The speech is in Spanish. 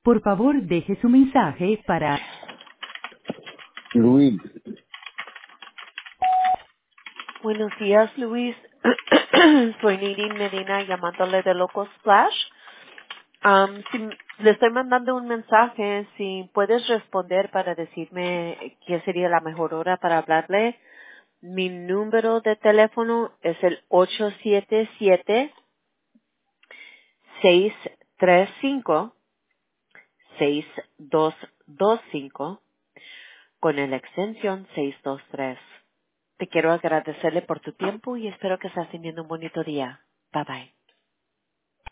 Por favor, deje su mensaje para... Luis, Buenos días, Luis. Soy Nadine Medina llamándole de Loco Splash. Le estoy mandando un mensaje. Si puedes responder para decirme qué sería la mejor hora para hablarle. Mi número de teléfono es el 877-635-6225 con la extensión 623. Te quiero agradecerle por tu tiempo y espero que estés teniendo un bonito día. Bye bye.